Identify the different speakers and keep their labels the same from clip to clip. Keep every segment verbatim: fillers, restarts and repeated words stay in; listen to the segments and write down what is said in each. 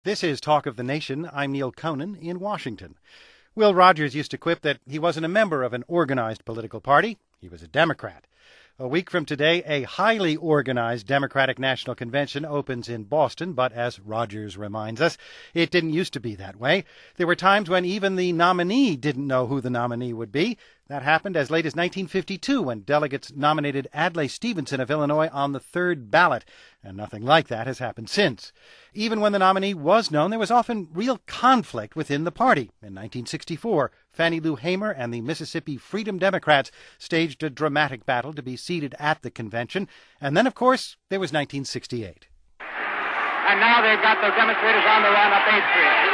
Speaker 1: This is Talk of the Nation. I'm Neil Conan in Washington. Will Rogers used to quip that he wasn't a member of an organized political party. He was a Democrat. A week from today, a highly organized Democratic National Convention opens in Boston, but as Rogers reminds us, it didn't used to be that way. There were times when even the nominee didn't know who the nominee would be. That happened as late as nineteen fifty-two when delegates nominated Adlai Stevenson of Illinois on the third ballot, and nothing like that has happened since. Even when the nominee was known, there was often real conflict within the party. In nineteen sixty-four, Fannie Lou Hamer and the Mississippi Freedom Democrats staged a dramatic battle to be seated at the convention. And then, of course, there was nineteen sixty-eight.
Speaker 2: And now they've got the demonstrators on the run up eighth Street.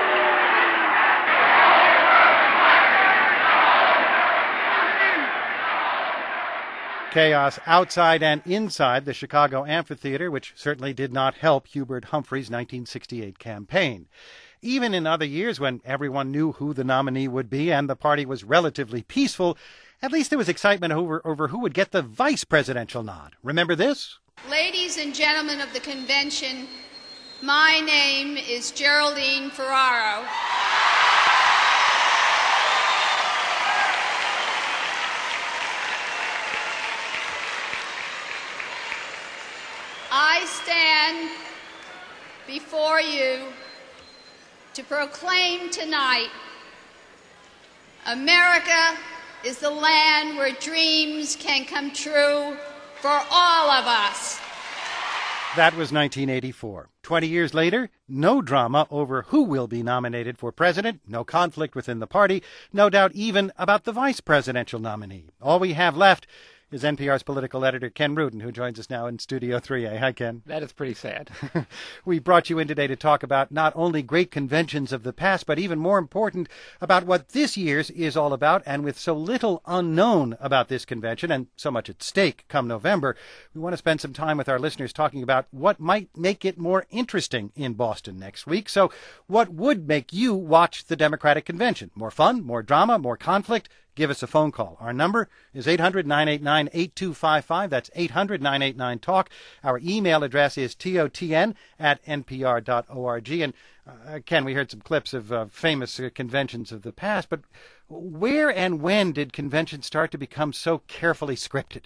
Speaker 1: Chaos outside and inside the Chicago amphitheater, which certainly did not help Hubert Humphrey's nineteen sixty-eight campaign. Even in other years when everyone knew who the nominee would be and the party was relatively peaceful, at least there was excitement over, over who would get the vice presidential nod. Remember this?
Speaker 3: Ladies and gentlemen of the convention, my name is Geraldine Ferraro. I stand before you to proclaim tonight, America is the land where dreams can come true for all of us.
Speaker 1: That was nineteen eighty-four. Twenty years later, no drama over who will be nominated for president, no conflict within the party, no doubt even about the vice presidential nominee. All we have left is N P R's political editor Ken Rudin, who joins us now in Studio three A. Hi, Ken.
Speaker 4: That is pretty sad.
Speaker 1: We brought you in today to talk about not only great conventions of the past, but even more important, about what this year's is all about. And with so little unknown about this convention and so much at stake come November, we want to spend some time with our listeners talking about what might make it more interesting in Boston next week. So what would make you watch the Democratic Convention? More fun, more drama, more conflict? Give us a phone call. Our number is eight hundred, nine eight nine, eight two five five. That's eight hundred, nine eight nine, talk. Our email address is totn at npr dot org. And uh, Ken, we heard some clips of uh, famous uh, conventions of the past, but where and when did conventions start to become so carefully scripted?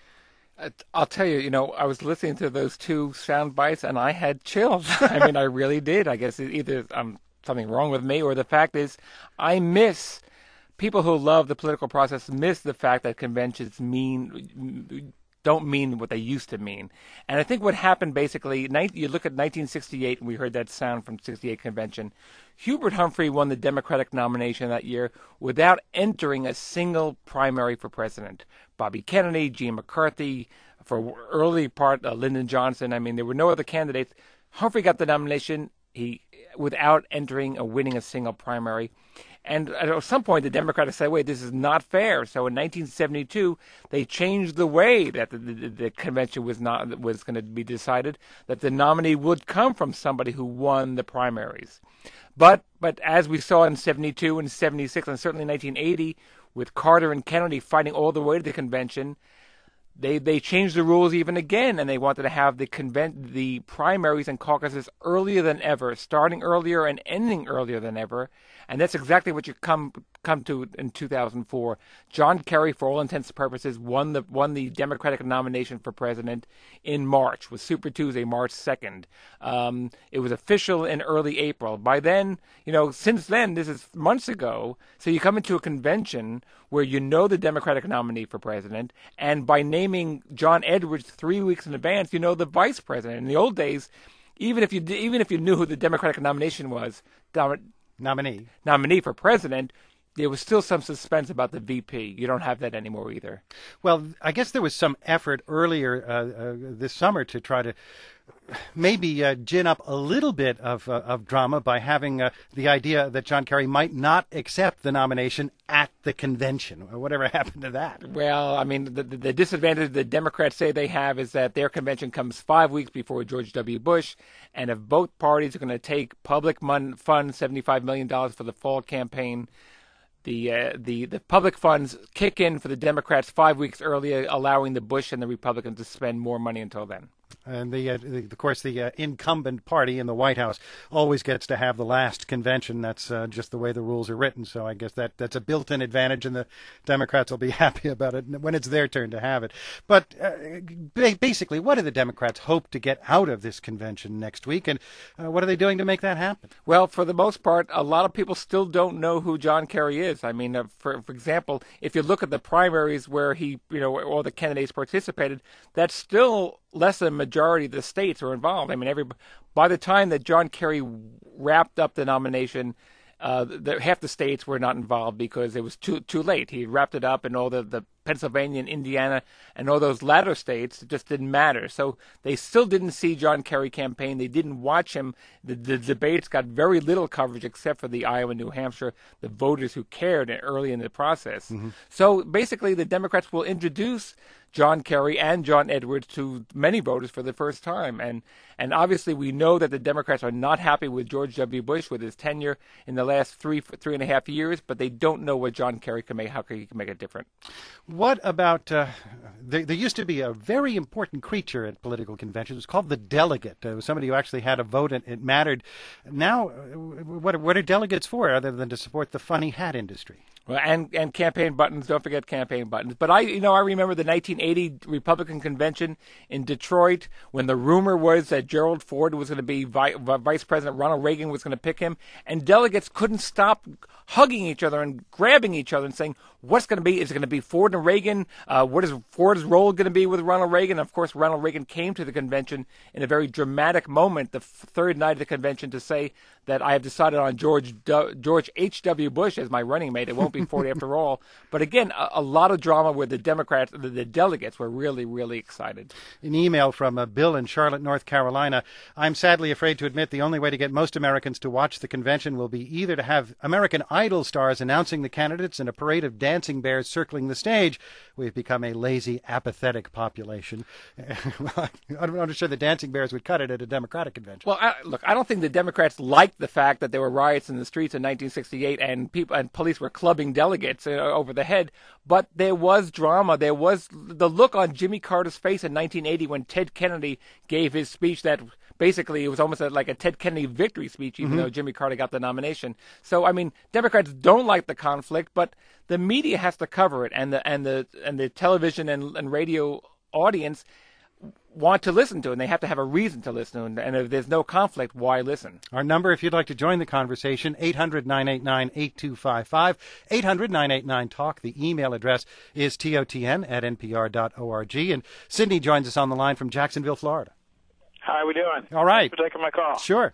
Speaker 4: I'll tell you, you know, I was listening to those two sound bites and I had chills. I mean, I really did. I guess either um, something wrong with me or the fact is I miss... People who love the political process miss the fact that conventions mean don't mean what they used to mean. And I think what happened basically, you look at nineteen sixty-eight, and we heard that sound from sixty-eight convention. Hubert Humphrey won the Democratic nomination that year without entering a single primary for president. Bobby Kennedy, Gene McCarthy, for early part, uh, Lyndon Johnson. I mean, there were no other candidates. Humphrey got the nomination he without entering or winning a single primary. And at some point, the Democrats said, wait, this is not fair. So in nineteen seventy-two, they changed the way that the, the, the convention was not was going to be decided, that the nominee would come from somebody who won the primaries. But but as we saw in seventy-two and seventy-six, and certainly nineteen eighty, with Carter and Kennedy fighting all the way to the convention, They they changed the rules even again, and they wanted to have the convent the primaries and caucuses earlier than ever, starting earlier and ending earlier than ever, and that's exactly what you come come to in two thousand four. John Kerry, for all intents and purposes, won the won the Democratic nomination for president in March, with Super Tuesday, March second. Um, it was official in early April. By then, you know, since then, this is months ago. So you come into a convention where you know the Democratic nominee for president, and by naming John Edwards three weeks in advance, you know the vice president. In the old days, even if you even if you knew who the Democratic nomination was,
Speaker 1: nominee
Speaker 4: nominee for president, there was still some suspense about the V P. You don't have that anymore either.
Speaker 1: Well, I guess there was some effort earlier uh, uh, this summer to try to maybe uh, gin up a little bit of uh, of drama by having uh, the idea that John Kerry might not accept the nomination at the convention. Whatever happened to that?
Speaker 4: Well, I mean, the, the disadvantage the Democrats say they have is that their convention comes five weeks before George W. Bush, and if both parties are going to take public mon- funds, seventy-five million dollars for the fall campaign, The, uh, the the public funds kick in for the Democrats five weeks earlier, allowing the Bush and the Republicans to spend more money until then.
Speaker 1: And the, uh, the of course the uh, incumbent party in the White House always gets to have the last convention. That's uh, just the way the rules are written. So I guess that that's a built-in advantage, and the Democrats will be happy about it when it's their turn to have it. But uh, basically, what do the Democrats hope to get out of this convention next week, and uh, what are they doing to make that happen?
Speaker 4: Well, for the most part, a lot of people still don't know who John Kerry is. I mean, uh, for for example, if you look at the primaries where he, you know, all the candidates participated, that's still less than a majority of the states are involved. I mean, every by the time that John Kerry wrapped up the nomination, uh, the, half the states were not involved because it was too too late. He wrapped it up, and all the, the Pennsylvania and Indiana and all those latter states, it just didn't matter. So they still didn't see John Kerry campaign. They didn't watch him. The, the debates got very little coverage except for the Iowa, New Hampshire, the voters who cared early in the process. Mm-hmm. So basically the Democrats will introduce John Kerry and John Edwards to many voters for the first time. And and obviously we know that the Democrats are not happy with George W. Bush with his tenure in the last three three and a half years, but they don't know what John Kerry can make, how he can make it different.
Speaker 1: What about, uh, there, there used to be a very important creature at political conventions. It was called the delegate. It was somebody who actually had a vote and it mattered. Now, what, what are delegates for other than to support the funny hat industry?
Speaker 4: Well, and, and campaign buttons. Don't forget campaign buttons. But I, you know, I remember the nineteen eighty Republican convention in Detroit when the rumor was that Gerald Ford was going to be vi- Vice President, Ronald Reagan was going to pick him, and delegates couldn't stop hugging each other and grabbing each other and saying, "What's going to be? Is it going to be Ford and Reagan? Uh, what is Ford's role going to be with Ronald Reagan?" Of course, Ronald Reagan came to the convention in a very dramatic moment, the f- third night of the convention, to say that I have decided on George D- George H W. Bush as my running mate. It won't be Ford after all. But again, a, a lot of drama where the Democrats, the, the delegates were really, really excited.
Speaker 1: An email from uh, Bill in Charlotte, North Carolina. I'm sadly afraid to admit the only way to get most Americans to watch the convention will be either to have American Idol stars announcing the candidates and a parade of dancing bears circling the stage. We've become a lazy, apathetic population. Well, I'm not sure the dancing bears would cut it at a Democratic convention.
Speaker 4: Well, I, look, I don't think the Democrats liked the fact that there were riots in the streets in nineteen sixty-eight and people and police were clubbing delegates uh, over the head. But there was drama. There was the look on Jimmy Carter's face in nineteen eighty when Ted Kennedy gave his speech that basically it was almost like a Ted Kennedy victory speech, even mm-hmm. though Jimmy Carter got the nomination. So, I mean, Democrats don't like the conflict, but the media has to cover it, and the and the and the television and, and radio audience want to listen to it, and they have to have a reason to listen to it. And if there's no conflict, why listen?
Speaker 1: Our number, if you'd like to join the conversation, eight hundred, nine eight nine, eight two five five, eight hundred, nine eight nine, talk. The email address is T O T N at N P R dot org. And Sydney joins us on the line from Jacksonville, Florida.
Speaker 5: How are we doing?
Speaker 1: All right.
Speaker 5: Thanks for taking my call.
Speaker 1: Sure.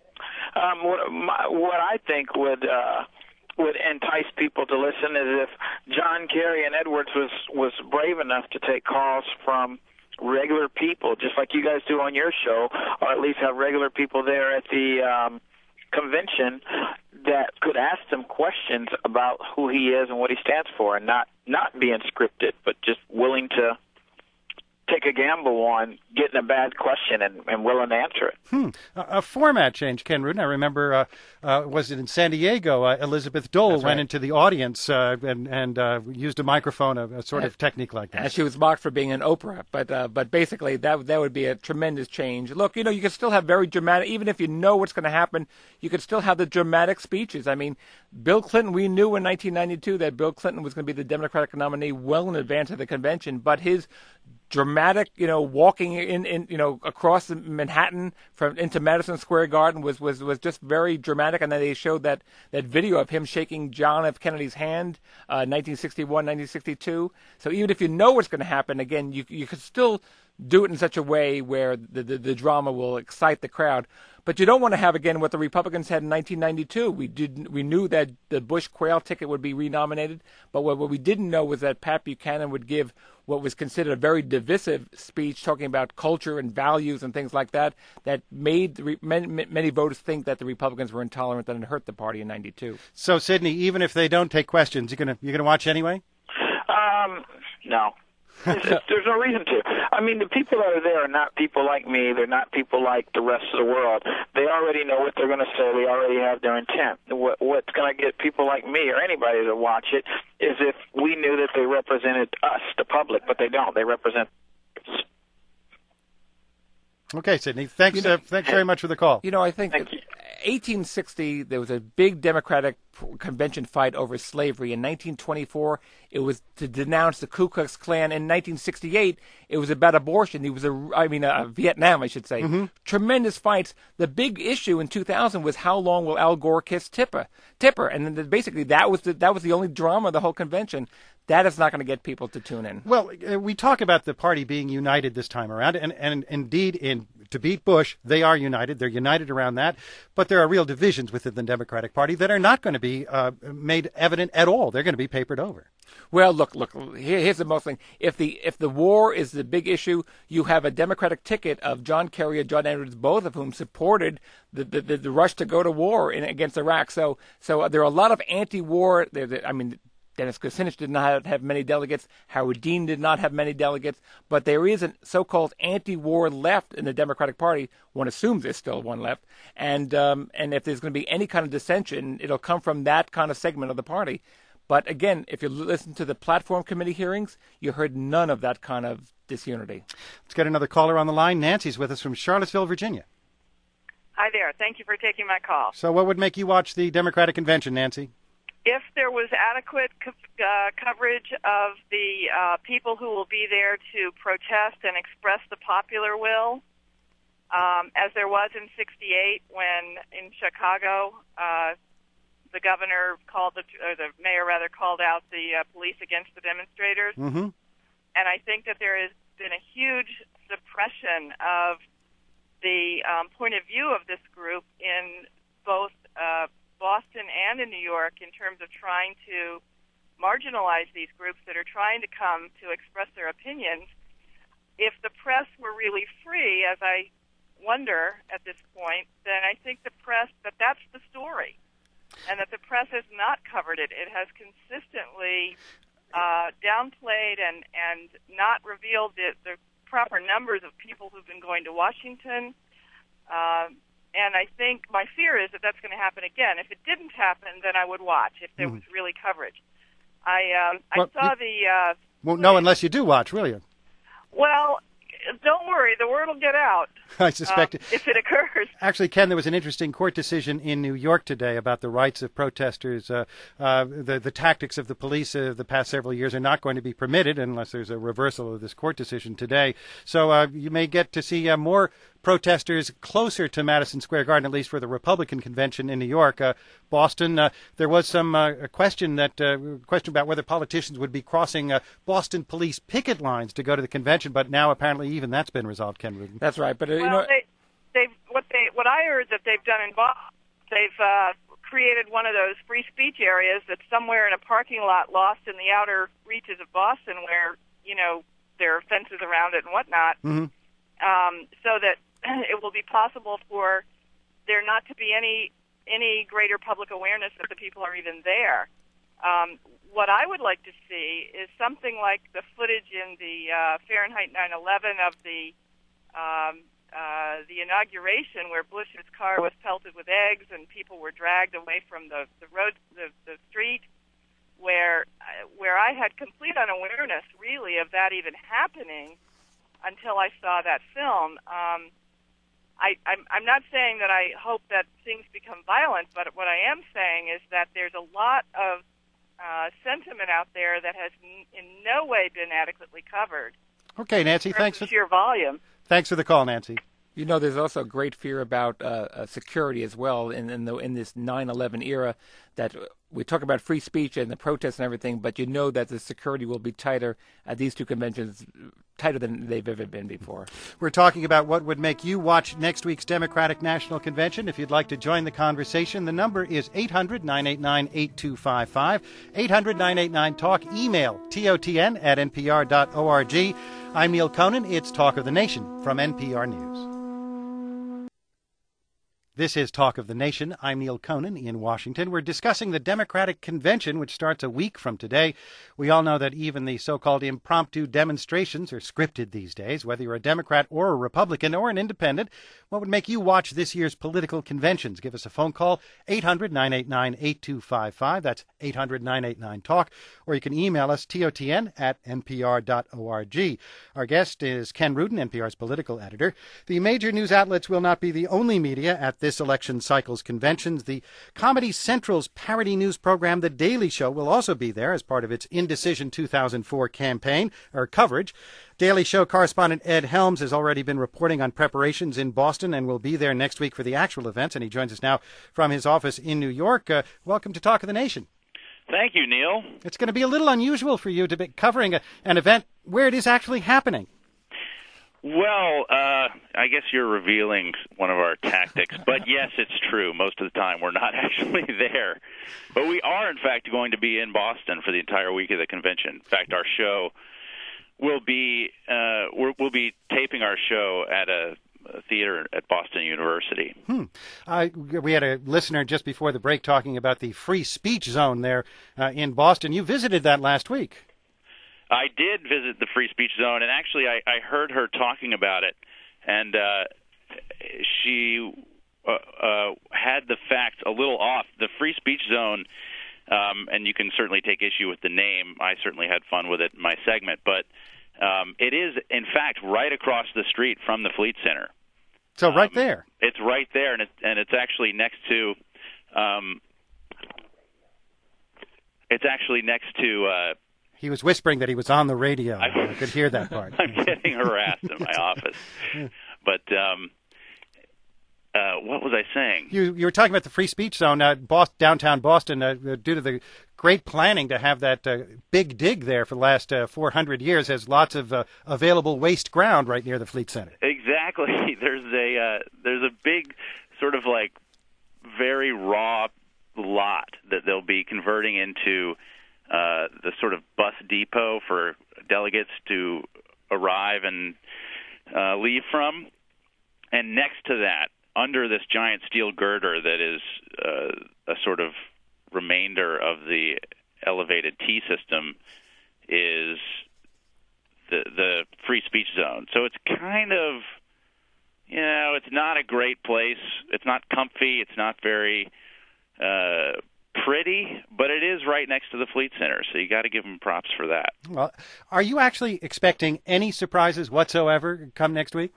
Speaker 5: Um, what, my, what I think would uh, would entice people to listen is if John Kerry and Edwards was, was brave enough to take calls from regular people, just like you guys do on your show, or at least have regular people there at the um, convention that could ask them questions about who he is and what he stands for, and not, not being scripted, but just willing to take a gamble on getting a bad question and, and willing to answer it.
Speaker 1: Hmm. A, a format change, Ken Rudin. I remember, uh, uh, was it in San Diego, uh, Elizabeth Dole
Speaker 4: That's
Speaker 1: went
Speaker 4: right.
Speaker 1: into the audience uh, and, and uh, used a microphone, a, a sort of technique like that.
Speaker 4: And she was mocked for being an Oprah, but uh, but basically that that would be a tremendous change. Look, you know, you can still have very dramatic, even if you know what's going to happen, you could still have the dramatic speeches. I mean, Bill Clinton, we knew in nineteen ninety-two that Bill Clinton was going to be the Democratic nominee well in advance of the convention, but his dramatic, you know, walking in, in you know, across Manhattan from into Madison Square Garden was, was, was just very dramatic. And then they showed that, that video of him shaking John F. Kennedy's hand, uh, nineteen sixty-one, nineteen sixty-two. So even if you know what's going to happen, again, you you could still do it in such a way where the, the, the drama will excite the crowd. But you don't want to have, again, what the Republicans had in nineteen ninety-two. We didn't. We knew that the Bush Quayle ticket would be renominated, but what, what we didn't know was that Pat Buchanan would give what was considered a very divisive speech talking about culture and values and things like that, that made the, many, many voters think that the Republicans were intolerant and it hurt the party in ninety-two.
Speaker 1: So, Sydney, even if they don't take questions, you're gonna you're gonna watch anyway?
Speaker 5: Um, no. It's, it's, there's no reason to. I mean, the people that are there are not people like me. They're not people like the rest of the world. They already know what they're going to say. They already have their intent. What, what's going to get people like me or anybody to watch it is if we knew that they represented us, the public, but they don't. They represent
Speaker 1: Okay, Sidney. Thanks.
Speaker 4: You know,
Speaker 1: uh, thanks very much for the call.
Speaker 4: You know, I think
Speaker 5: Thank you.
Speaker 4: eighteen sixty, there was a big Democratic convention fight over slavery. In nineteen twenty-four, it was to denounce the Ku Klux Klan. In nineteen sixty-eight, it was about abortion. It was a, I mean, uh, Vietnam, I should say. Mm-hmm. Tremendous fights. The big issue in two thousand was how long will Al Gore kiss Tipper? Tipper, and then basically that was the, that was the only drama of the whole convention. That is not going to get people to tune in.
Speaker 1: Well, uh, we talk about the party being united this time around, and, and indeed, in to beat Bush, they are united. They're united around that. But there are real divisions within the Democratic Party that are not going to be uh, made evident at all. They're going to be papered over.
Speaker 4: Well, look, look. Here, here's the most thing. If the if the war is the big issue, you have a Democratic ticket of John Kerry and John Edwards, both of whom supported the the, the, the rush to go to war in, against Iraq. So so there are a lot of anti-war. There, there, I mean. Dennis Kucinich did not have many delegates. Howard Dean did not have many delegates. But there is a so-called anti-war left in the Democratic Party. One assumes there's still one left. And um, and if there's going to be any kind of dissension, it'll come from that kind of segment of the party. But again, if you listen to the platform committee hearings, you heard none of that kind of disunity.
Speaker 1: Let's get another caller on the line. Nancy's with us from Charlottesville, Virginia.
Speaker 6: Hi there. Thank you for taking my call.
Speaker 1: So what would make you watch the Democratic convention, Nancy?
Speaker 6: If there was adequate co- uh, coverage of the uh, people who will be there to protest and express the popular will, um, as there was in sixty-eight when in Chicago uh, the governor called, the, or the mayor rather, called out the uh, police against the demonstrators.
Speaker 1: Mm-hmm.
Speaker 6: And I think that there has been a huge suppression of the um, point of view of this group in both uh, Boston and in New York in terms of trying to marginalize these groups that are trying to come to express their opinions. If the press were really free, as I wonder at this point, then I think the press, that that's the story, and that the press has not covered it. It has consistently uh, downplayed and, and not revealed the, the proper numbers of people who've been going to Washington. Uh, And I think my fear is that that's going to happen again. If it didn't happen, then I would watch if there was really coverage. I um, I
Speaker 1: well,
Speaker 6: saw
Speaker 1: you
Speaker 6: the. Uh,
Speaker 1: won't know unless you do watch, will you?
Speaker 6: Well, don't worry, the word will get out.
Speaker 1: I suspect
Speaker 6: um, if it occurs.
Speaker 1: Actually, Ken, there was an interesting court decision in New York today about the rights of protesters. Uh, uh, the, the tactics of the police of the past several years are not going to be permitted unless there's a reversal of this court decision today. So uh, you may get to see uh, more protesters closer to Madison Square Garden, at least for the Republican convention in New York. Uh, Boston, uh, there was some uh, a question that uh, question about whether politicians would be crossing uh, Boston police picket lines to go to the convention, but now apparently even that's been resolved, Ken Rudin.
Speaker 4: That's right, but uh,
Speaker 6: Well,
Speaker 4: you know,
Speaker 6: they, they've what they what I heard that they've done in Boston, they've uh, created one of those free speech areas that's somewhere in a parking lot, lost in the outer reaches of Boston, where you know there are fences around it and whatnot,
Speaker 1: Mm-hmm.
Speaker 6: um, so that it will be possible for there not to be any any greater public awareness that the people are even there. Um, what I would like to see is something like the footage in the uh, Fahrenheit nine eleven of the um, uh, the inauguration, where Bush's car was pelted with eggs and people were dragged away from the the road, the, the street, where where I had complete unawareness, really, of that even happening until I saw that film. Um, I, I'm, I'm not saying that I hope that things become violent, but what I am saying is that there's a lot of uh, sentiment out there that has n- in no way been adequately covered.
Speaker 1: Okay, Nancy,
Speaker 6: in terms
Speaker 1: thanks
Speaker 6: of
Speaker 1: for,
Speaker 6: sheer volume.
Speaker 1: thanks for the call, Nancy.
Speaker 4: You know, there's also great fear about uh, uh, security as well in in, the, in this nine eleven era. That we talk about free speech and the protests and everything, but you know that the security will be tighter at these two conventions, tighter than they've ever been before.
Speaker 1: We're talking about what would make you watch next week's Democratic National Convention. If you'd like to join the conversation, the number is eight hundred nine eight nine eight two five five, eight hundred nine eight nine talk, email T O T N at N P R dot org. I'm Neil Conan. It's Talk of the Nation from N P R News. This is Talk of the Nation. I'm Neil Conan in Washington. We're discussing the Democratic Convention, which starts a week from today. We all know that even the so-called impromptu demonstrations are scripted these days. Whether you're a Democrat or a Republican or an independent, what would make you watch this year's political conventions? Give us a phone call, eight hundred, nine eight nine, eight two five five. That's eight hundred, nine eight nine, talk. Or you can email us, totn at n p r dot org. Our guest is Ken Rudin, N P R's political editor. The major news outlets will not be the only media at this election cycle's conventions. The Comedy Central's parody news program, The Daily Show, will also be there as part of its Indecision two thousand four campaign, or coverage. Daily Show correspondent Ed Helms has already been reporting on preparations in Boston and will be there next week for the actual events, and he joins us now from his office in New York. Uh, welcome to Talk of the Nation.
Speaker 7: Thank you, Neil.
Speaker 1: It's going to be a little unusual for you to be covering a, an event where it is actually happening.
Speaker 7: Well, uh, I guess you're revealing one of our tactics. But yes, it's true. Most of the time we're not actually there. But we are, in fact, going to be in Boston for the entire week of the convention. In fact, our show will be, uh, we're, we'll be taping our show at a theater at Boston University.
Speaker 1: Hmm. Uh, we had a listener just before the break talking about the free speech zone there uh, in Boston. You visited that last week.
Speaker 7: I did visit the free speech zone, and actually I, I heard her talking about it, and uh, she uh, uh, had the facts a little off. The free speech zone, um, and you can certainly take issue with the name. I certainly had fun with it in my segment, but um, it is, in fact, right across the street from the Fleet Center.
Speaker 1: So right
Speaker 7: um,
Speaker 1: there.
Speaker 7: It's right there, and it's, and it's actually next to um, it's actually next to uh,
Speaker 1: He was whispering that he was on the radio. I, I could hear that part.
Speaker 7: I'm getting harassed in my office. But um, uh, what was I saying?
Speaker 1: You you were talking about the free speech zone, uh, Boston, downtown Boston, uh, due to the great planning to have that uh, big dig there for the last uh, four hundred years, has lots of uh, available waste ground right near the Fleet Center.
Speaker 7: Exactly. There's a uh, there's a big sort of like very raw lot that they'll be converting into Uh, the sort of bus depot for delegates to arrive and uh, leave from. And next to that, under this giant steel girder that is uh, a sort of remainder of the elevated T system, is the, the free speech zone. So it's kind of, you know, it's not a great place. It's not comfy. It's not very Uh, pretty, but it is right next to the Fleet Center, so you got to give them props for that.
Speaker 1: Well, are you actually expecting any surprises whatsoever come next week?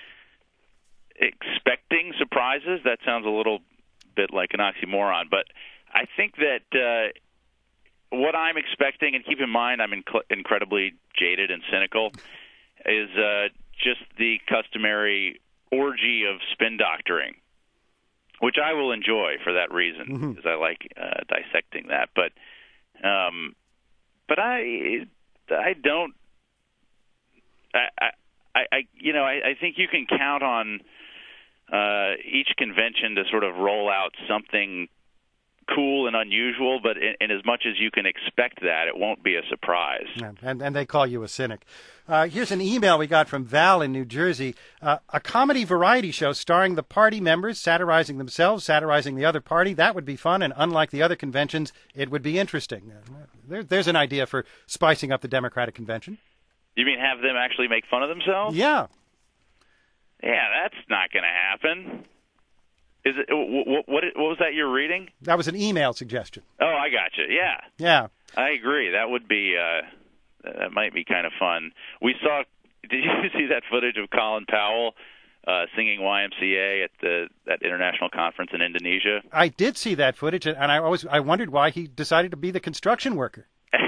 Speaker 7: Expecting surprises? That sounds a little bit like an oxymoron, but I think that uh, what I'm expecting, and keep in mind I'm inc- incredibly jaded and cynical, is uh, just the customary orgy of spin doctoring, which I will enjoy for that reason, because mm-hmm. I like uh, dissecting that. But, um, but I, I don't. I, I, I you know, I, I think you can count on uh, each convention to sort of roll out something cool and unusual, but in, in as much as you can expect that, it won't be a surprise.
Speaker 1: Yeah, and, and they call you a cynic. Uh, here's an email we got from Val in New Jersey. Uh, a comedy variety show starring the party members, satirizing themselves, satirizing the other party. That would be fun, and unlike the other conventions, it would be interesting. Uh, there, there's an idea for spicing up the Democratic Convention.
Speaker 7: You mean have them actually make fun of themselves?
Speaker 1: Yeah.
Speaker 7: Yeah, that's not going to happen. Is it, what, what, what was that you're reading?
Speaker 1: That was an email suggestion.
Speaker 7: Oh, I got you. Yeah.
Speaker 1: Yeah.
Speaker 7: I agree. That would be, uh, that might be kind of fun. We saw, did you see that footage of Colin Powell uh, singing Y M C A at the that international conference in Indonesia?
Speaker 1: I did see that footage, and I always I wondered why he decided to be the construction worker.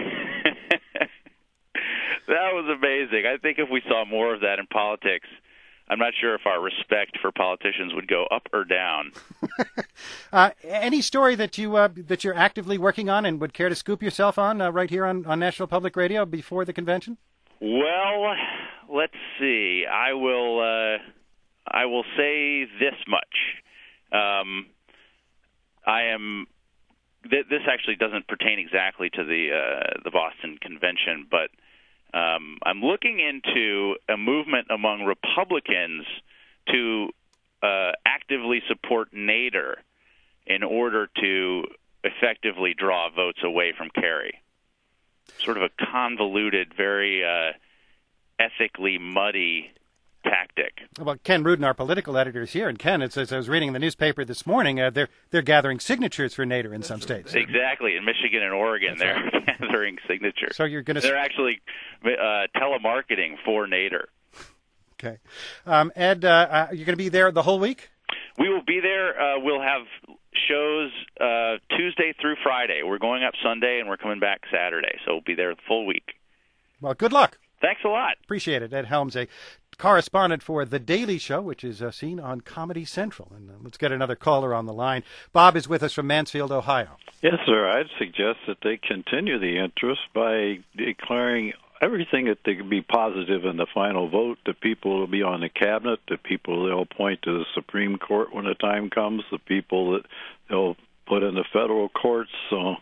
Speaker 7: That was amazing. I think if we saw more of that in politics, I'm not sure if our respect for politicians would go up or down.
Speaker 1: uh, any story that you uh, that you're actively working on and would care to scoop yourself on uh, right here on, on National Public Radio before the convention?
Speaker 7: Well, let's see. I will. Uh, I will say this much. Um, I am. Th- this actually doesn't pertain exactly to the uh, the Boston convention, but. Um, I'm looking into a movement among Republicans to uh, actively support Nader in order to effectively draw votes away from Kerry. Sort of a convoluted, very uh, ethically muddy tactic.
Speaker 1: Well, Ken Rudin, our political editor, is here. And Ken, it's, as I was reading in the newspaper this morning, uh, they're they're gathering signatures for Nader in some states.
Speaker 7: Exactly. In Michigan and Oregon, That's they're right. gathering signatures.
Speaker 1: So you're going to...
Speaker 7: They're actually uh, telemarketing for Nader.
Speaker 1: Okay. Um, Ed, uh, uh, you're going to be there the whole week?
Speaker 7: We will be there. Uh, we'll have shows uh, Tuesday through Friday. We're going up Sunday, and we're coming back Saturday. So we'll be there the full week.
Speaker 1: Well, good luck.
Speaker 7: Thanks a lot.
Speaker 1: Appreciate it. Ed Helms, a correspondent for The Daily Show, which is uh, seen on Comedy Central. And uh, let's get another caller on the line. Bob is with us from Mansfield, Ohio.
Speaker 8: Yes, sir. I'd suggest that they continue the interest by declaring everything that they can be positive in the final vote. The people will be on the cabinet, the people they'll appoint to the Supreme Court when the time comes, the people that they'll put in the federal courts. So,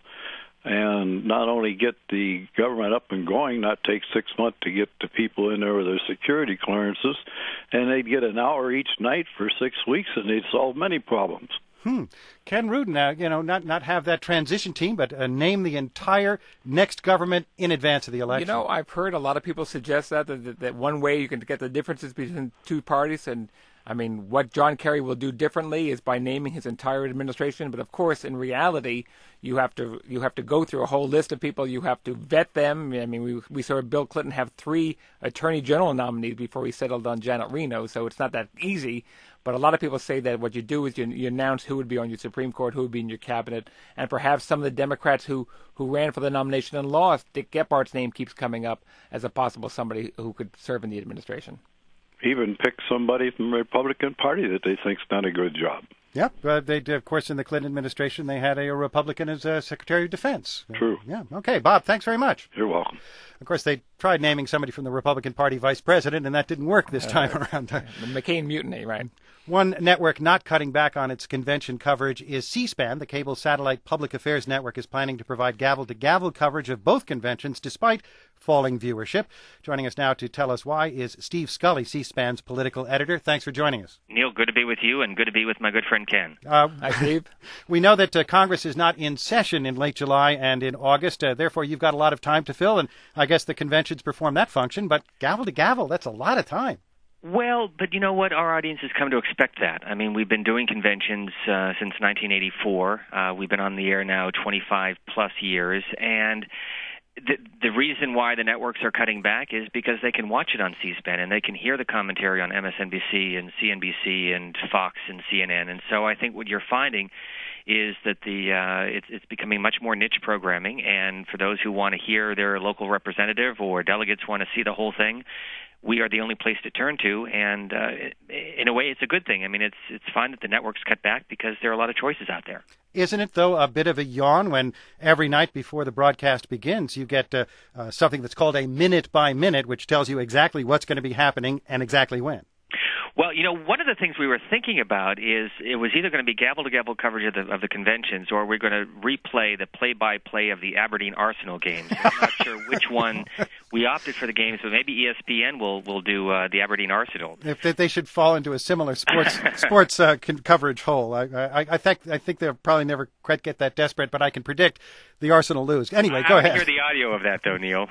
Speaker 8: and not only get the government up and going, not take six months to get the people in there with their security clearances, and they'd get an hour each night for six weeks, and they'd solve many problems.
Speaker 1: Hmm. Ken Rudin, uh, you know, not not have that transition team, but uh, name the entire next government in advance of the election.
Speaker 4: You know, I've heard a lot of people suggest that, that, that one way you can get the differences between two parties, and I mean, what John Kerry will do differently is by naming his entire administration. But of course, in reality, you have to you have to go through a whole list of people. You have to vet them. I mean, we we saw Bill Clinton have three attorney general nominees before he settled on Janet Reno, so it's not that easy. But a lot of people say that what you do is you, you announce who would be on your Supreme Court, who would be in your cabinet, and perhaps some of the Democrats who, who ran for the nomination and lost, Dick Gephardt's name keeps coming up as a possible somebody who could serve in the administration.
Speaker 8: Even pick somebody from the Republican Party that they think's done a good job.
Speaker 1: Yeah, uh, they of course in the Clinton administration they had a Republican as uh, Secretary of Defense.
Speaker 8: True.
Speaker 1: Yeah. Okay, Bob. Thanks very much.
Speaker 8: You're welcome.
Speaker 1: Of course, they tried naming somebody from the Republican Party vice president, and that didn't work this time uh, around.
Speaker 4: The McCain mutiny, right?
Speaker 1: One network not cutting back on its convention coverage is C-SPAN. The cable satellite public affairs network is planning to provide gavel-to-gavel coverage of both conventions despite falling viewership. Joining us now to tell us why is Steve Scully, C-SPAN's political editor. Thanks for joining us.
Speaker 9: Neil, good to be with you and good to be with my good friend Ken.
Speaker 1: Uh,
Speaker 4: Hi, Steve.
Speaker 1: We know that uh, Congress is not in session in late July and in August. Uh, therefore, you've got a lot of time to fill, and I guess the conventions perform that function. But gavel-to-gavel, that's a lot of time.
Speaker 9: Well, but you know what? Our audience has come to expect that. I mean, we've been doing conventions uh, since nineteen eighty-four. Uh, we've been on the air now twenty-five plus years, and the the reason why the networks are cutting back is because they can watch it on C-SPAN and they can hear the commentary on M S N B C and C N B C and Fox and C N N. And so I think what you're finding is that the uh, it's, it's becoming much more niche programming, and for those who want to hear their local representative or delegates want to see the whole thing, we are the only place to turn to, and uh, in a way, it's a good thing. I mean, it's it's fine that the networks cut back because there are a lot of choices out there.
Speaker 1: Isn't it, though, a bit of a yawn when every night before the broadcast begins, you get uh, uh, something that's called a minute by minute, which tells you exactly what's going to be happening and exactly when?
Speaker 9: Well, you know, one of the things we were thinking about is it was either going to be gavel-to-gavel coverage of the, of the conventions, or we're going to replay the play-by-play of the Aberdeen Arsenal games. I'm not sure which one we opted for the games, but maybe E S P N will will do uh, the Aberdeen Arsenal.
Speaker 1: If they, they should fall into a similar sports sports uh, con- coverage hole, I, I, I think I think they'll probably never quite get that desperate, but I can predict the Arsenal lose. Anyway,
Speaker 9: I
Speaker 1: go
Speaker 9: I
Speaker 1: ahead.
Speaker 9: I hear the audio of that, though, Neil.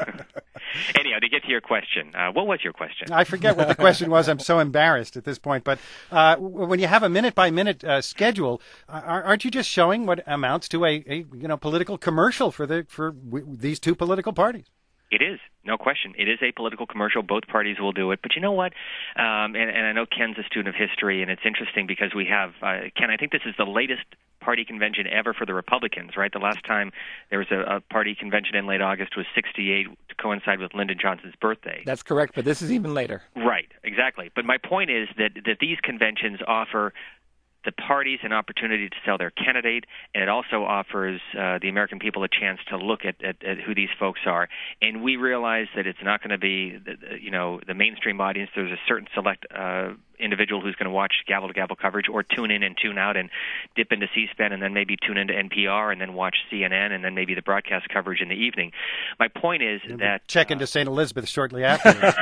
Speaker 9: Anyhow, to get to your question, uh, what was your question?
Speaker 1: I forget what the question was. I'm so embarrassed at this point. But uh, when you have a minute-by-minute uh, schedule, uh, aren't you just showing what amounts to a, a you know political commercial for the for w- these two political parties?
Speaker 9: It is, no question. It is a political commercial. Both parties will do it. But you know what? Um, and, and I know Ken's a student of history, and it's interesting because we have, uh, Ken, I think this is the latest party convention ever for the Republicans, right? The last time there was a, a party convention in late August was sixty-eight to coincide with Lyndon Johnson's birthday.
Speaker 4: That's correct, but this is even later.
Speaker 9: Right, exactly. But my point is that, that these conventions offer the parties an opportunity to sell their candidate, and it also offers uh, the American people a chance to look at, at, at who these folks are. And we realize that it's not going to be, the, you know, the mainstream audience. There's a certain select uh, individual who's going to watch gavel-to-gavel coverage or tune in and tune out and dip into C-SPAN and then maybe tune into N P R and then watch C N N and then maybe the broadcast coverage in the evening. My point is
Speaker 1: and
Speaker 9: that...
Speaker 1: Check into uh, Saint Elizabeth shortly after.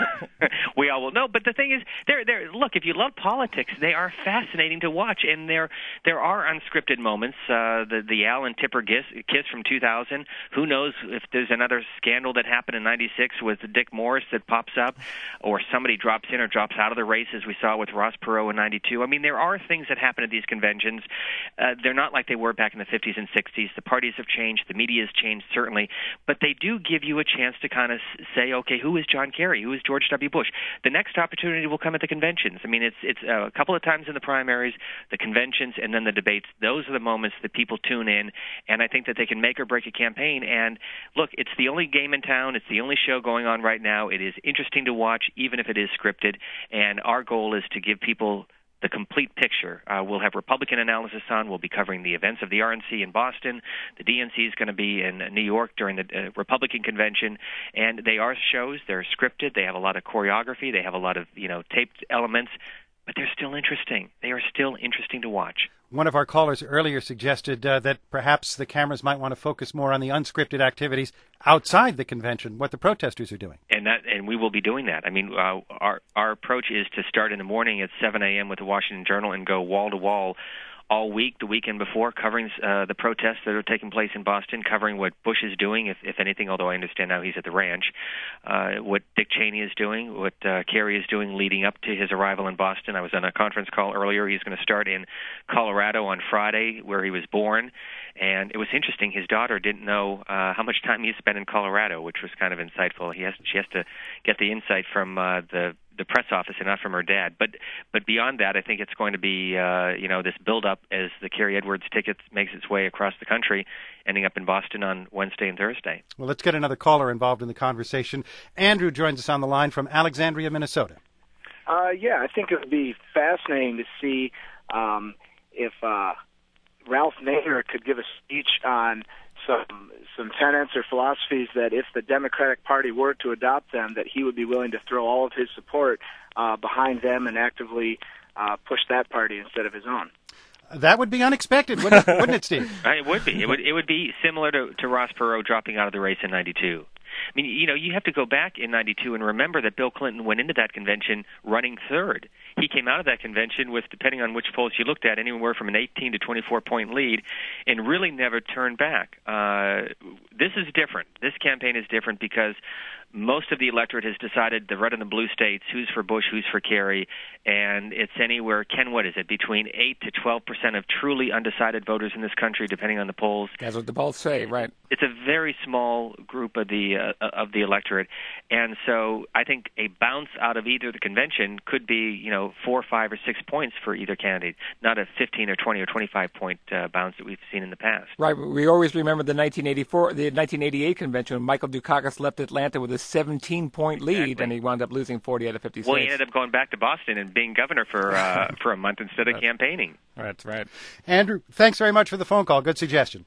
Speaker 9: We all will know. But the thing is, they're, they're, look, if you love politics, they are fascinating to watch, and there there are unscripted moments. Uh, the, the Al and Tipper kiss, kiss from two thousand. Who knows if there's another scandal that happened in ninety-six with Dick Morris that pops up, or somebody drops in or drops out of the race, as we saw with Ross Perot in ninety-two. I mean, there are things that happen at these conventions. Uh, they're not like they were back in the fifties and sixties. The parties have changed. The media has changed, certainly. But they do give you a chance to kind of say, okay, who is John Kerry? Who is George W. Bush? The next opportunity will come at the conventions. I mean, it's it's uh, a couple of times in the primaries, the conventions, and then the debates. Those are the moments that people tune in, and I think that they can make or break a campaign. And look, it's the only game in town. It's the only show going on right now. It is interesting to watch, even if it is scripted. And our goal is to give people the complete picture. Uh, we'll have Republican analysis on. We'll be covering the events of the R N C in Boston. The D N C is going to be in New York during the uh, Republican convention. And they are shows. They're scripted. They have a lot of choreography. They have a lot of, you know, taped elements. But they're still interesting. They are still interesting to watch.
Speaker 1: One of our callers earlier suggested uh, that perhaps the cameras might want to focus more on the unscripted activities outside the convention, what the protesters are doing.
Speaker 9: And that, and we will be doing that. I mean, uh, our our approach is to start in the morning at seven a.m. with the Washington Journal and go wall to wall all week, the weekend before, covering uh, the protests that are taking place in Boston, covering what Bush is doing, if, if anything, although I understand now he's at the ranch, uh, what Dick Cheney is doing, what uh, Kerry is doing leading up to his arrival in Boston. I was on a conference call earlier. He's going to start in Colorado on Friday, where he was born. And it was interesting. His daughter didn't know uh, how much time he spent in Colorado, which was kind of insightful. He has, she has to get the insight from uh, the the press office and not from her dad. But but beyond that, I think it's going to be uh, you know this build-up as the Kerry Edwards ticket makes its way across the country, ending up in Boston on Wednesday and Thursday.
Speaker 1: Well, let's get another caller involved in the conversation. Andrew joins us on the line from Alexandria, Minnesota.
Speaker 10: Uh, yeah, I think it would be fascinating to see um, if uh, Ralph Nader could give a speech on some some tenets or philosophies that if the Democratic Party were to adopt them, that he would be willing to throw all of his support uh, behind them and actively uh, push that party instead of his own.
Speaker 1: That would be unexpected, wouldn't it, wouldn't it Steve?
Speaker 9: It would be. It would it would be similar to, to Ross Perot dropping out of the race in ninety-two. I mean, you know, you have to go back in ninety-two and remember that Bill Clinton went into that convention running third. He came out of that convention with, depending on which polls you looked at, anywhere from an eighteen to twenty-four point lead and really never turned back. Uh, this is different. This campaign is different because most of the electorate has decided the red and the blue states, who's for Bush, who's for Kerry, and it's anywhere, Ken, what is it, between eight to twelve percent of truly undecided voters in this country, depending on the polls.
Speaker 4: That's what the polls say, right.
Speaker 9: It's a very small group of the uh, of the electorate, and so I think a bounce out of either the convention could be, you know, four, five, or six points for either candidate, not a fifteen or twenty or twenty-five point uh, bounce that we've seen in the past.
Speaker 4: Right. We always remember the nineteen eighty-four, the nineteen eighty-eight convention when Michael Dukakis left Atlanta with a seventeen point lead,
Speaker 9: exactly.
Speaker 4: And he wound up losing forty out of fifty states.
Speaker 9: Well, he ended up going back to Boston and being governor for uh, for a month instead of campaigning.
Speaker 4: That's right.
Speaker 1: Andrew, thanks very much for the phone call. Good suggestion.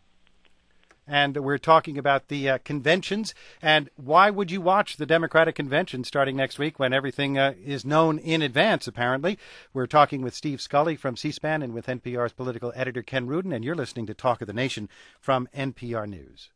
Speaker 1: And we're talking about the uh, conventions. And why would you watch the Democratic convention starting next week when everything uh, is known in advance, apparently? We're talking with Steve Scully from C-SPAN and with N P R's political editor Ken Rudin. And you're listening to Talk of the Nation from N P R News.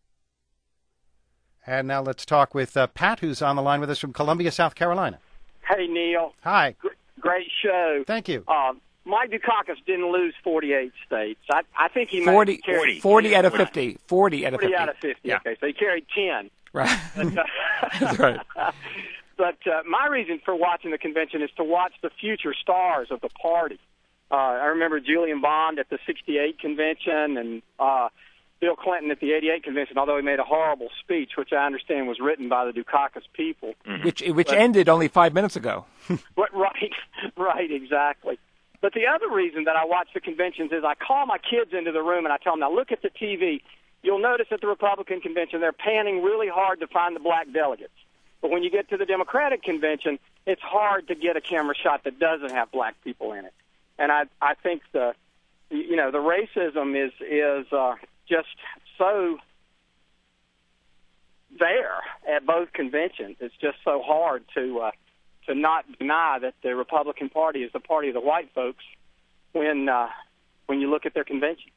Speaker 1: And now let's talk with uh, Pat, who's on the line with us from Columbia, South Carolina.
Speaker 11: Hey, Neil.
Speaker 1: Hi.
Speaker 11: G- great show.
Speaker 1: Thank you.
Speaker 11: Um, Mike Dukakis didn't lose forty-eight states. I, I think he
Speaker 4: forty,
Speaker 11: might carry
Speaker 4: forty out of fifty. forty out of fifty.
Speaker 11: forty out of fifty.
Speaker 4: Yeah.
Speaker 11: Okay, so he carried ten.
Speaker 4: Right.
Speaker 11: But, uh,
Speaker 4: That's right.
Speaker 11: But uh, my reason for watching the convention is to watch the future stars of the party. Uh, I remember Julian Bond at the sixty-eight convention and uh, Bill Clinton at the eighty-eight convention, although he made a horrible speech, which I understand was written by the Dukakis people.
Speaker 4: Mm-hmm. Which which
Speaker 11: but,
Speaker 4: ended only five minutes ago.
Speaker 11: right, right, exactly. But the other reason that I watch the conventions is I call my kids into the room and I tell them, now look at the T V. You'll notice at the Republican convention they're panning really hard to find the black delegates. But when you get to the Democratic convention, it's hard to get a camera shot that doesn't have black people in it. And I I think the you know the racism is is uh, just so there at both conventions. It's just so hard to uh, to not deny that the Republican Party is the party of the white folks when uh, when you look at their convention.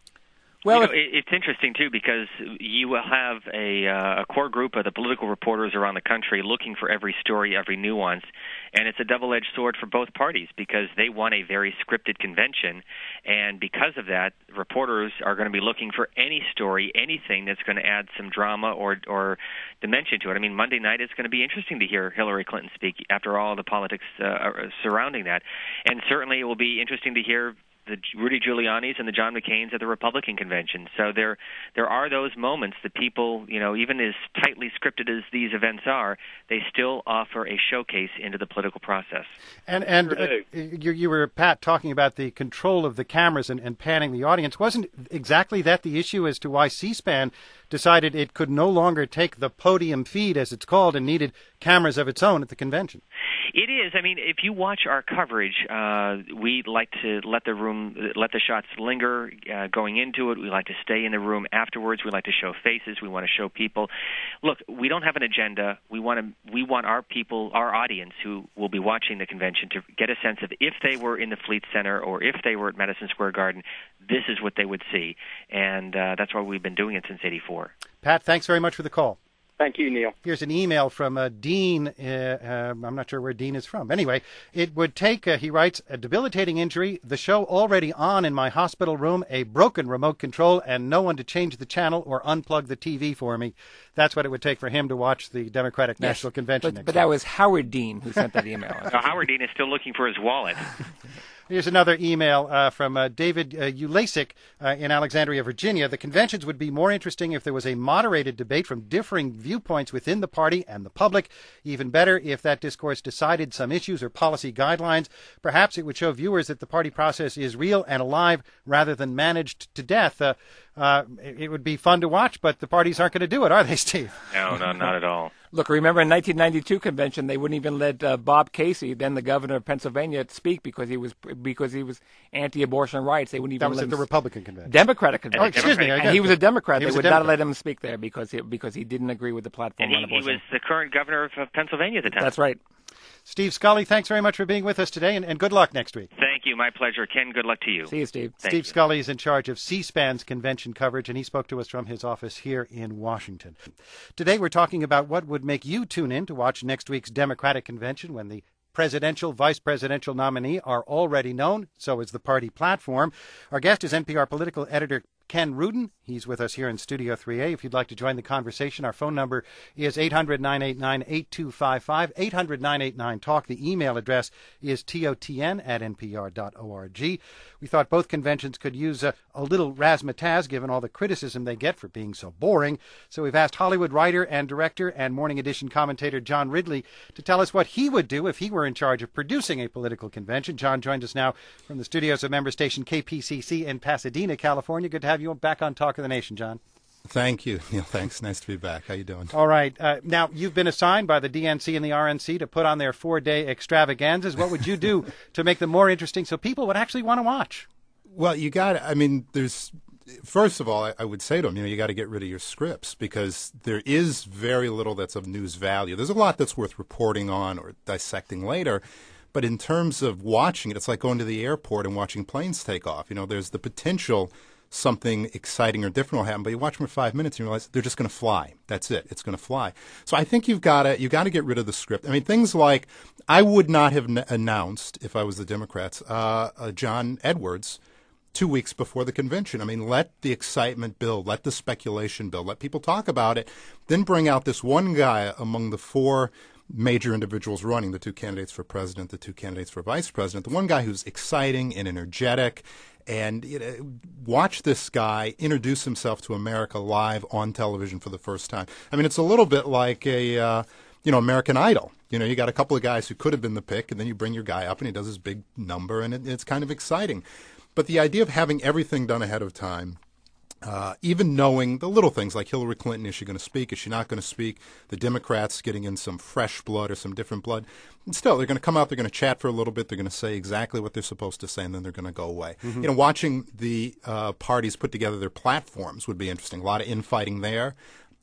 Speaker 9: Well, you know, it's interesting, too, because you will have a, uh, a core group of the political reporters around the country looking for every story, every nuance, and it's a double-edged sword for both parties because they want a very scripted convention, and because of that, reporters are going to be looking for any story, anything that's going to add some drama or, or dimension to it. I mean, Monday night it's going to be interesting to hear Hillary Clinton speak after all the politics uh, surrounding that, and certainly it will be interesting to hear the Rudy Giuliani's and the John McCain's at the Republican convention. So there there are those moments that people, you know, even as tightly scripted as these events are, they still offer a showcase into the political process.
Speaker 1: And and uh, you, you were, Pat, talking about the control of the cameras and, and panning the audience. Wasn't exactly that the issue as to why C-SPAN decided it could no longer take the podium feed, as it's called, and needed cameras of its own at the convention?
Speaker 9: It is. I mean, if you watch our coverage, uh, we like to let the room, let the shots linger uh, going into it. We like to stay in the room afterwards. We like to show faces. We want to show people. Look, we don't have an agenda. We want to. We want our people, our audience, who will be watching the convention, to get a sense of if they were in the Fleet Center or if they were at Madison Square Garden, this is what they would see, and uh, that's why we've been doing it since eighty-four.
Speaker 1: Pat, thanks very much for the call.
Speaker 11: Thank you, Neil. Here's
Speaker 1: an email from uh, Dean. Uh, uh, I'm not sure where Dean is from. Anyway, it would take, uh, he writes, a debilitating injury, the show already on in my hospital room, a broken remote control, and no one to change the channel or unplug the T V for me. That's what it would take for him to watch the Democratic yes, National Convention
Speaker 4: but,
Speaker 1: next
Speaker 4: But
Speaker 1: year.
Speaker 4: that was Howard Dean who sent that email.
Speaker 9: No, Howard Dean is still looking for his wallet.
Speaker 1: Here's another email uh, from uh, David uh, Ulasik uh, in Alexandria, Virginia. The conventions would be more interesting if there was a moderated debate from differing viewpoints within the party and the public. Even better if that discourse decided some issues or policy guidelines. Perhaps it would show viewers that the party process is real and alive rather than managed to death. Uh, uh, it would be fun to watch, but the parties aren't going to do it, are they, Steve?
Speaker 9: No, no, not at all.
Speaker 4: Look, remember in nineteen ninety-two convention, they wouldn't even let uh, Bob Casey, then the governor of Pennsylvania, speak because he was because he was anti-abortion rights. They wouldn't even
Speaker 1: that was
Speaker 4: let
Speaker 1: at the
Speaker 4: him
Speaker 1: Republican convention.
Speaker 4: Democratic convention.
Speaker 1: Oh, excuse me.
Speaker 4: And he was a Democrat.
Speaker 1: He
Speaker 4: They
Speaker 1: was a
Speaker 4: would
Speaker 1: Democrat.
Speaker 4: not let him speak there because he, because he didn't agree with the platform
Speaker 9: And
Speaker 4: on
Speaker 9: he, he
Speaker 4: abortion.
Speaker 9: was the current governor of Pennsylvania at the time.
Speaker 4: That's right.
Speaker 1: Steve Scully, thanks very much for being with us today, and, and good luck next week.
Speaker 9: Thank you. My pleasure. Ken, good luck to you.
Speaker 4: See you, Steve.
Speaker 9: Thank
Speaker 1: Steve
Speaker 9: you.
Speaker 1: Scully is in charge of C-SPAN's convention coverage, and he spoke to us from his office here in Washington. Today we're talking about what would make you tune in to watch next week's Democratic convention when the presidential, vice presidential nominee are already known. So is the party platform. Our guest is N P R political editor Ken Rudin. He's with us here in Studio three A. If you'd like to join the conversation, our phone number is eight hundred, nine eight nine, eight two five five, eight hundred, nine eight nine, talk. The email address is totn at n p r dot org. We thought both conventions could use a, a little razzmatazz given all the criticism they get for being so boring. So we've asked Hollywood writer and director and Morning Edition commentator John Ridley to tell us what he would do if he were in charge of producing a political convention. John joins us now from the studios of member station K P C C in Pasadena, California. Good to have you back on Talk of the Nation, John.
Speaker 12: Thank you, Neil. Thanks. Nice to be back. How you doing?
Speaker 1: All right. Uh, now, you've been assigned by the D N C and the R N C to put on their four-day extravaganzas. What would you do to make them more interesting so people would actually want to watch?
Speaker 12: Well, you got I mean, there's first of all, I, I would say to them, you know, you got to get rid of your scripts because there is very little that's of news value. There's a lot that's worth reporting on or dissecting later. But in terms of watching it, it's like going to the airport and watching planes take off. You know, there's the potential something exciting or different will happen, but you watch them for five minutes and you realize they're just going to fly. That's it. It's going to fly. So I think you've got to you got to get rid of the script. I mean, things like I would not have n- announced if I was the Democrats, uh, uh, John Edwards, two weeks before the convention. I mean, let the excitement build, let the speculation build, let people talk about it, then bring out this one guy among the four major individuals running, the two candidates for president, the two candidates for vice president, the one guy who's exciting and energetic. And you know, watch this guy introduce himself to America live on television for the first time. I mean, it's a little bit like a, uh, you know, American Idol. You know, you got a couple of guys who could have been the pick, and then you bring your guy up, and he does his big number, and it, it's kind of exciting. But the idea of having everything done ahead of time, Uh, even knowing the little things like Hillary Clinton, is she going to speak, is she not going to speak, the Democrats getting in some fresh blood or some different blood, and still they're going to come out, they're going to chat for a little bit, they're going to say exactly what they're supposed to say, and then they're going to go away. Mm-hmm. You know, watching the uh, parties put together their platforms would be interesting. A lot of infighting there.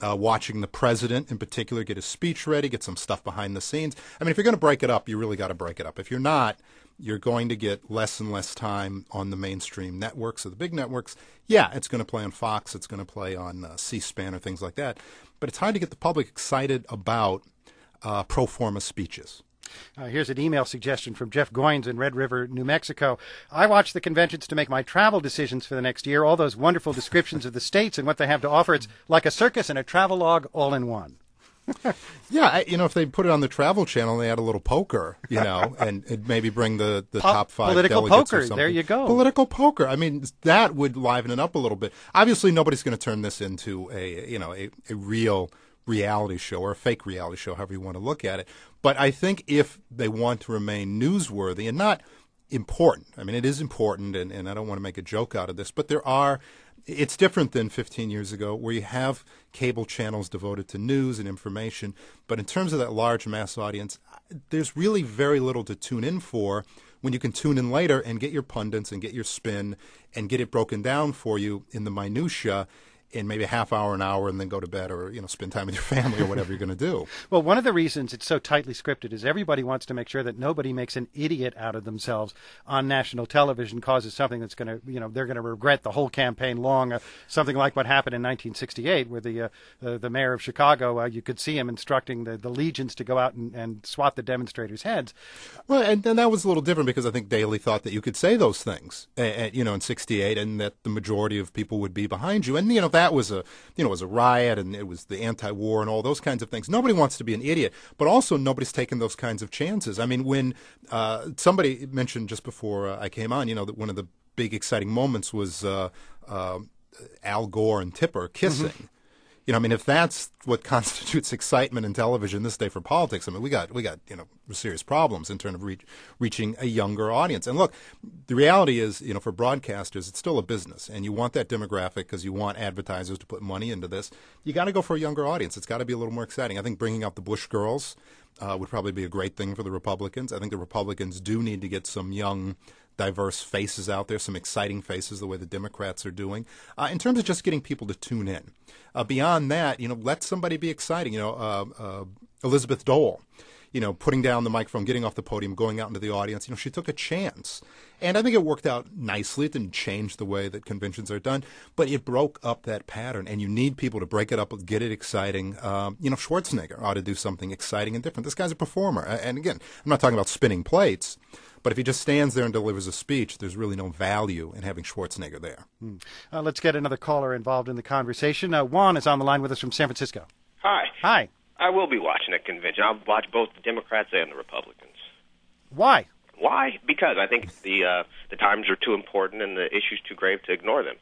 Speaker 12: uh, watching the president in particular get his speech ready, get some stuff behind the scenes. I mean, if you're going to break it up, you really got to break it up. If you're not, you're going to get less and less time on the mainstream networks or the big networks. Yeah, it's going to play on Fox, it's going to play on uh, C-SPAN or things like that. But it's hard to get the public excited about uh, pro forma speeches.
Speaker 1: Uh, here's an email suggestion from Jeff Goins in Red River, New Mexico. I watch the conventions to make my travel decisions for the next year. All those wonderful descriptions of the states and what they have to offer. It's like a circus and a travelogue all in one.
Speaker 12: Yeah, I, you know, if they put it on the Travel Channel, they add a little poker, you know, and, and maybe bring the, the
Speaker 1: Po-
Speaker 12: top five
Speaker 1: political
Speaker 12: delegates
Speaker 1: poker.
Speaker 12: or something.
Speaker 1: There you go.
Speaker 12: Political poker. I mean, that would liven it up a little bit. Obviously, nobody's going to turn this into a, you know, a, a real reality show or a fake reality show, however you want to look at it. But I think if they want to remain newsworthy and not important, I mean, it is important, and, and I don't want to make a joke out of this, but there are, it's different than fifteen years ago where you have cable channels devoted to news and information. But in terms of that large mass audience, there's really very little to tune in for when you can tune in later and get your pundits and get your spin and get it broken down for you in the minutia in maybe a half hour, an hour, and then go to bed or, you know, spend time with your family or whatever you're going to do.
Speaker 1: Well, one of the reasons it's so tightly scripted is everybody wants to make sure that nobody makes an idiot out of themselves on national television, causes something that's going to, you know, they're going to regret the whole campaign long. Uh, something like what happened in nineteen sixty-eight, where the uh, uh, the mayor of Chicago, uh, you could see him instructing the, the legions to go out and, and swat the demonstrators' heads.
Speaker 12: Well, and, and that was a little different because I think Daley thought that you could say those things, uh, you know, in sixty-eight, and that the majority of people would be behind you. And, you know, that was a, you know, it was a riot, and it was the anti-war and all those kinds of things. Nobody wants to be an idiot, but also nobody's taking those kinds of chances. I mean, when uh, somebody mentioned just before uh, I came on, you know, that one of the big exciting moments was uh, uh, Al Gore and Tipper kissing. Mm-hmm. You know, I mean, if that's what constitutes excitement in television this day for politics, I mean, we got we got you know serious problems in terms of reach, reaching a younger audience. And look, the reality is, you know, for broadcasters, it's still a business, and you want that demographic because you want advertisers to put money into this. You got to go for a younger audience. It's got to be a little more exciting. I think bringing out the Bush girls uh, would probably be a great thing for the Republicans. I think the Republicans do need to get some young, diverse faces out there, some exciting faces, the way the Democrats are doing, uh, in terms of just getting people to tune in. Uh, beyond that, you know, let somebody be exciting. You know, uh, uh, Elizabeth Dole, you know, putting down the microphone, getting off the podium, going out into the audience. You know, she took a chance. And I think it worked out nicely. It didn't change the way that conventions are done, but it broke up that pattern. And you need people to break it up, get it exciting. Um, you know, Schwarzenegger ought to do something exciting and different. This guy's a performer. And again, I'm not talking about spinning plates. But if he just stands there and delivers a speech, there's really no value in having Schwarzenegger there.
Speaker 1: Hmm. Uh, let's get another caller involved in the conversation. Uh, Juan is on the line with us from San Francisco.
Speaker 13: Hi.
Speaker 1: Hi.
Speaker 13: I will be watching the convention. I'll watch both the Democrats and the Republicans.
Speaker 1: Why?
Speaker 13: Why? Because I think the uh, the times are too important and the issues too grave to ignore them.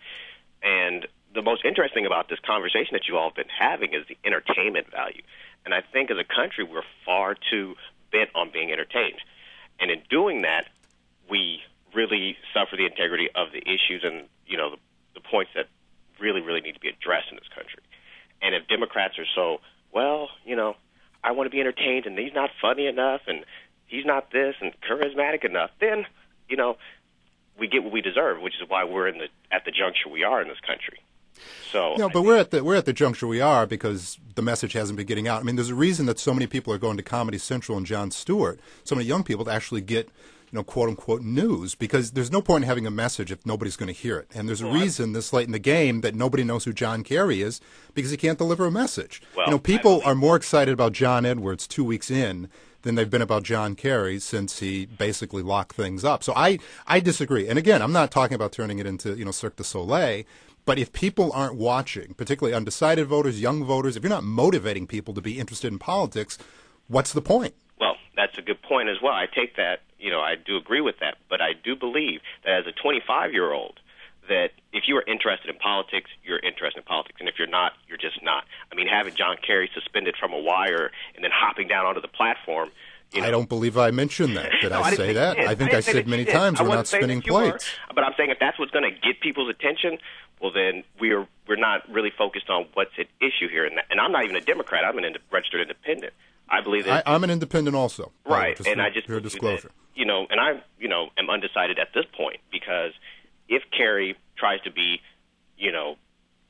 Speaker 13: And the most interesting about this conversation that you all have been having is the entertainment value. And I think as a country, we're far too bent on being entertained. And in doing that, we really suffer the integrity of the issues and, you know, the, the points that really, really need to be addressed in this country. And if Democrats are so, well, you know, I want to be entertained and he's not funny enough and he's not this and charismatic enough, then, you know, we get what we deserve, which is why we're in the at the juncture we are in this country. So,
Speaker 12: no, but we're at the we're at the juncture we are because the message hasn't been getting out. I mean, there's a reason that so many people are going to Comedy Central and Jon Stewart, so many young people, to actually get, you know, quote unquote news, because there's no point in having a message if nobody's going to hear it. And there's a reason this late in the game that nobody knows who John Kerry is, because he can't deliver a message.
Speaker 13: Well,
Speaker 12: you know, people are more excited about John Edwards two weeks in than they've been about John Kerry since he basically locked things up. So I I disagree. And again, I'm not talking about turning it into, you know, Cirque du Soleil. But if people aren't watching, particularly undecided voters, young voters, if you're not motivating people to be interested in politics, what's the point?
Speaker 13: Well, that's a good point as well. I take that, you know, I do agree with that. But I do believe that as a twenty-five-year-old, that if you are interested in politics, you're interested in politics. And if you're not, you're just not. I mean, having John Kerry suspended from a wire and then hopping down onto the platform, you know.
Speaker 12: I don't believe I mentioned that. Did
Speaker 13: no,
Speaker 12: I,
Speaker 13: I
Speaker 12: say that?
Speaker 13: I
Speaker 12: think
Speaker 13: I,
Speaker 12: I said many
Speaker 13: did.
Speaker 12: times
Speaker 13: I
Speaker 12: we're not spinning plates.
Speaker 13: Were, but I'm saying if that's what's going to get people's attention, well, then we're we're not really focused on what's at issue here. And, and I'm not even a Democrat. I'm an ind- registered independent. I believe that.
Speaker 12: I, I'm an independent also.
Speaker 13: Right,
Speaker 12: uh,
Speaker 13: and I just
Speaker 12: hear disclosure.
Speaker 13: That, you know, and I, you know, am undecided at this point because if Kerry tries to be, you know,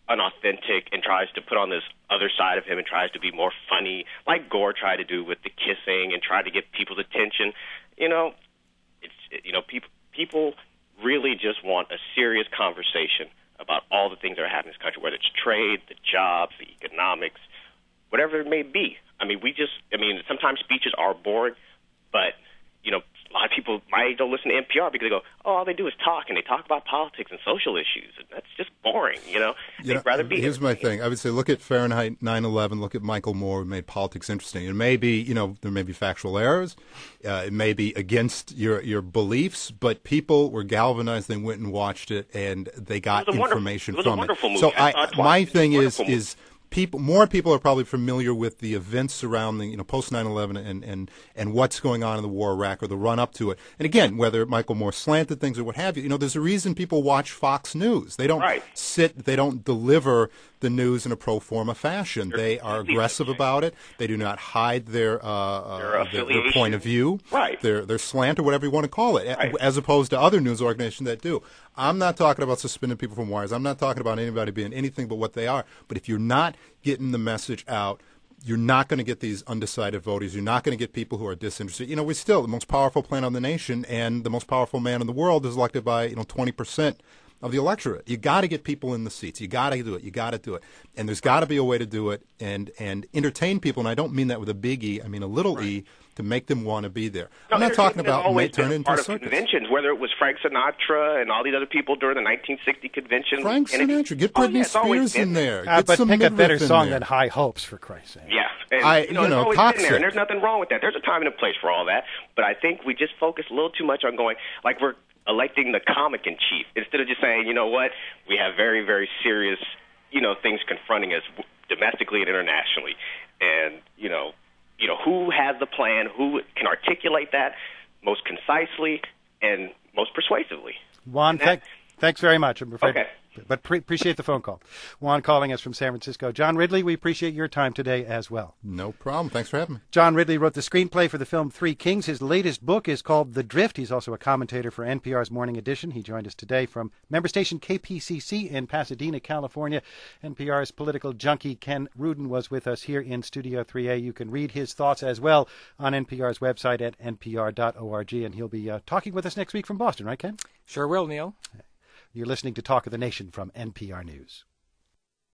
Speaker 13: unauthentic and tries to put on this other side of him and tries to be more funny, like Gore tried to do with the kissing and tried to get people's attention. You know, it's you know people people really just want a serious conversation about all the things that are happening in this country, whether it's trade, the jobs, the economics, whatever it may be. I mean, we just, I mean, sometimes speeches are boring, but, you know, a lot of people my age don't listen to N P R because they go, oh, all they do is talk, and they talk about politics and social issues, and that's just boring, you know?
Speaker 12: You
Speaker 13: They'd
Speaker 12: know,
Speaker 13: rather be
Speaker 12: Here's my thing. I would say look at Fahrenheit nine eleven, look at Michael Moore, who made politics interesting. It may be, you know, there may be factual errors. Uh, it may be against your, your beliefs, but people were galvanized. They went and watched it, and they got information
Speaker 13: it was a
Speaker 12: from
Speaker 13: wonderful
Speaker 12: it.
Speaker 13: movie.
Speaker 12: So
Speaker 13: I
Speaker 12: I,
Speaker 13: saw it twice.
Speaker 12: my
Speaker 13: It was a
Speaker 12: thing is,
Speaker 13: wonderful movie.
Speaker 12: is people, more people are probably familiar with the events surrounding, you know, post nine eleven and, and, and what's going on in the war of Iraq or the run up to it. And again, whether Michael Moore slanted things or what have you, you know, there's a reason people watch Fox News. They don't
Speaker 13: Right.
Speaker 12: sit, they don't deliver the news in a pro forma fashion. They are aggressive about it. They do not hide their uh,
Speaker 13: Their
Speaker 12: uh, their, their
Speaker 13: affiliation.
Speaker 12: point of view,
Speaker 13: Right.
Speaker 12: their their slant or whatever you want to call it,
Speaker 13: Right.
Speaker 12: as opposed to other news organizations that do. I'm not talking about suspending people from wires. I'm not talking about anybody being anything but what they are. But if you're not getting the message out, you're not going to get these undecided voters. You're not going to get people who are disinterested. You know, we're still the most powerful planet on the nation, and the most powerful man in the world is elected by, you know, twenty percent of the electorate. You got to get people in the seats. You got to do it. You got to do it. And there's got to be a way to do it and and entertain people. And I don't mean that with a big E. I mean a little E, to make them want to be there.
Speaker 13: No,
Speaker 12: I'm not talking
Speaker 13: entertainment has
Speaker 12: about
Speaker 13: always
Speaker 12: make, turn
Speaker 13: been
Speaker 12: it into
Speaker 13: part
Speaker 12: a
Speaker 13: of
Speaker 12: circus.
Speaker 13: conventions, whether it was Frank Sinatra and all these other people during the nineteen sixty convention.
Speaker 12: Frank
Speaker 13: And it-
Speaker 12: Sinatra, get
Speaker 13: oh,
Speaker 12: Britney
Speaker 13: yeah, it's always
Speaker 12: Spears
Speaker 13: been
Speaker 12: in there.
Speaker 1: Uh,
Speaker 12: Get
Speaker 1: but
Speaker 12: some
Speaker 1: pick a better
Speaker 12: midriff in
Speaker 1: song
Speaker 12: there.
Speaker 1: than High Hopes, for Christ's sake.
Speaker 13: Yeah, and,
Speaker 12: I-
Speaker 13: you know,
Speaker 12: you know,
Speaker 13: it's always
Speaker 12: toxic.
Speaker 13: been there, and there's nothing wrong with that. There's a time and a place for all that, but I think we just focus a little too much on going like we're electing the comic in chief instead of just saying, you know what, we have very, very serious, you know, things confronting us domestically and internationally, and you know, you know, who has the plan, who can articulate that most concisely and most persuasively.
Speaker 1: Juan, thank, thanks very much. I'm afraid,
Speaker 13: Okay.
Speaker 1: but pre- appreciate the phone call. Juan calling us from San Francisco. John Ridley, we appreciate your time today as well.
Speaker 12: No problem. Thanks for having me.
Speaker 1: John Ridley wrote the screenplay for the film Three Kings. His latest book is called The Drift. He's also a commentator for N P R's Morning Edition. He joined us today from member station K P C C in Pasadena, California. N P R's political junkie Ken Rudin was with us here in Studio three A. You can read his thoughts as well on N P R's website at N P R dot org, and he'll be uh, talking with us next week from Boston, right, Ken?
Speaker 4: Sure will, Neil.
Speaker 1: You're listening to Talk of the Nation from N P R News.